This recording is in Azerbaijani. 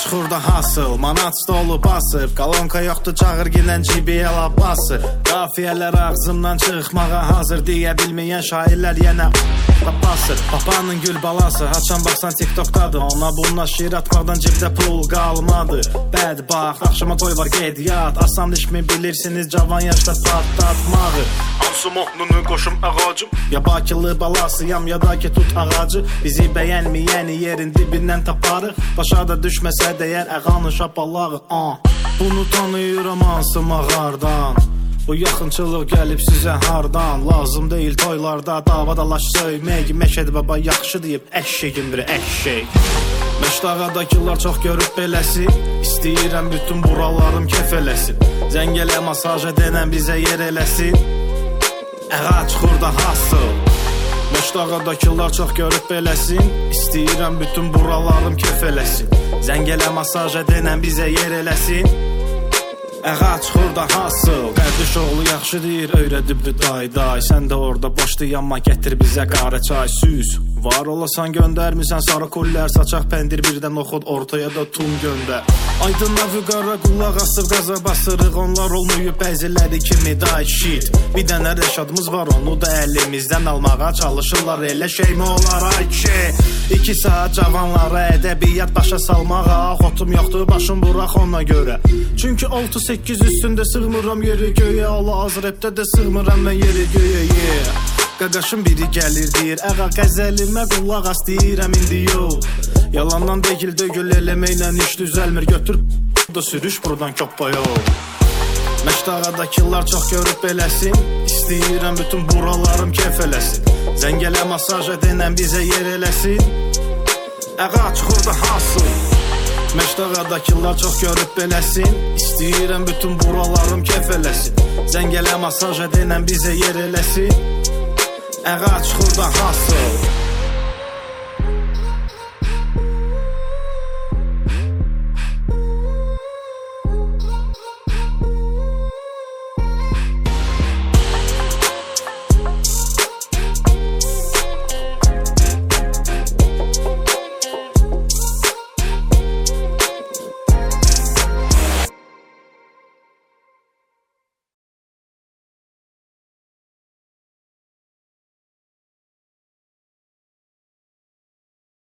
çıxır da hasıl, manat stolu basıb, qalonka yoxdur çağır gilən cibiyə labası. Qafiyələr ağzımdan çıxmağa hazır, deyə bilməyən şairlər yenə basır. Papanın gül balası, haçan baxsan TikTokdadır, ona bununla şiir atmaqdan cibdə pul qalmadı. Bədbaxt, axşama toy var qeyd yat, asan işmi bilirsiniz cavan yaşda patlatmağı. Hansı mohnunu qoşum ağacım, ya bakılı balasıyam ya da ki tut ağacı. Bizi bəyənməyəni yerin dibindən taparıq, başa da düşməsə dəyər əğanın şapalağı. Bunu tanıyıram hansı mağardan, bu yaxınçılıq gəlib sizə hardan? Lazım deyil toylarda davadalaş söymək, Məşədi baba yaxşı deyib əşşəyin biri əşşək. Məşdağadakılar çox görüb beləsi, istəyirəm bütün buralarım kef eləsin. Zəngələ masaj edənən bizə yer eləsin, əğa çıxır da hasıl. Məşdağadakılar çox görüb beləsin, istəyirəm bütün buralarım kef eləsin. Zəngələ masaj edənən bizə yer eləsin, əğa çıxır da hasıl. Qardaş oğlu yaxşı deyir, öyrədibdi day. Sən də orada boş dayanma, gətir bizə qara çay süz. Var olasan göndərmirsən sarı kullər, saçaq pəndir birdən oxud, ortaya da tum göndər. Aydınla vüqara qulaq asır, qaza basırıq, onlar olmayıb bəziləri kimi da shit. Bir dənə rəşadımız var, onu da əlimizdən almağa çalışırlar, elə şey mi olar ay ki? 2 saat cavanlara ədəbiyyat başa salmağa, xotum yoxdur başım buraq ona görə. Çünki 6-8 üstündə sığmıram yeri göyə, Allah az repdə də sığmıram mən yeri göyə. Qaqaşın biri gəlir deyir, əğa qəzəlimə qulaq as deyirəm indi yox. Yalandan deyil dögül eləməklə iş düzəlmir, götür da sürüş buradan köppa yox. Məşdağadakılar çox görüb beləsin, istəyirəm bütün buralarım kef eləsin. Zəngələ masaj edənən bizə yer eləsin, əğa çıxır da hasıl. Məşdağadakılar çox görüb beləsin, istəyirəm bütün buralarım kef eləsin. Zəngələ masaj edənən bizə yer eləsin, əğa çıxır da hasıl.